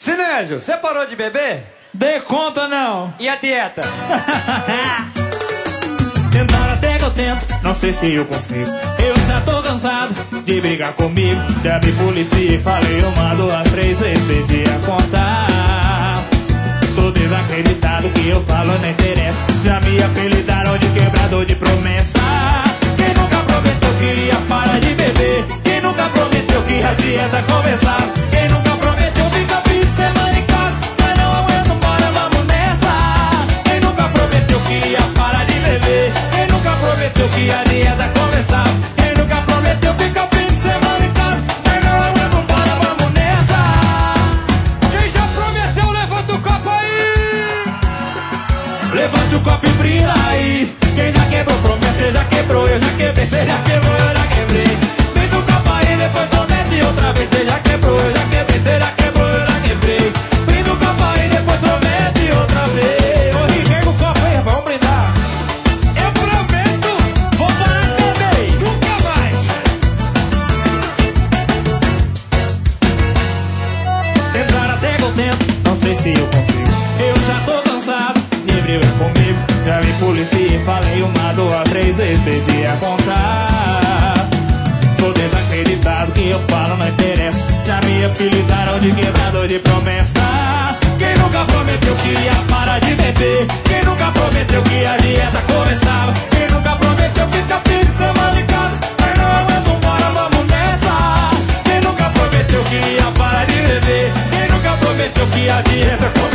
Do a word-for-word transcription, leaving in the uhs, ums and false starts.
Sinésio, você parou de beber? Dê conta não. E a dieta? Tentar até que eu tento, não sei se eu consigo. Eu já tô cansado de brigar comigo. Já me policiei, falei, eu mando as três vezes, perdi a conta. Tô desacreditado, que eu falo não interessa. Já me apelidaram de quebrador de promessa. Quem nunca prometeu que ia parar de beber? Quem nunca prometeu que a dieta começava? Quem nunca prometeu ficar fim de semana em casa? Mas não aguento, bora, vamos nessa. Quem nunca prometeu que ia parar de beber? Quem nunca prometeu que a dieta começava? Quem nunca prometeu ficar fim de semana em casa? Mas não aguento, bora, vamos nessa. Quem já prometeu, levanta o copo aí. Levante o copo e brilha aí. Quem já quebrou promessa, você já quebrou. Eu já quebrei, você já quebrou, eu já quebrei. Brinda o copo aí, depois promete outra vez. Você já quebrou, eu já quebrei, você já quebrou, eu já quebrei. Brinda o copo aí, depois promete outra vez. Ô Ricardo, o copo aí, vamos brindar. Eu prometo, vou parar de beber, nunca mais. Tentar até que eu tento, não sei se eu consigo. Eu já tô cansado de brigar comigo. Já me policiei, falei uma, duas, três vezes, perdi a conta. Tô desacreditado, que eu falo não interessa. Já me apelidaram de quebrador de promessa. Quem nunca prometeu que ia parar de beber? Quem nunca prometeu que a dieta começava? Quem nunca prometeu ficar fim de semana em casa? Mas não aguento, bora, vamos nessa. Quem nunca prometeu que ia parar de beber? Quem nunca prometeu que a dieta começava?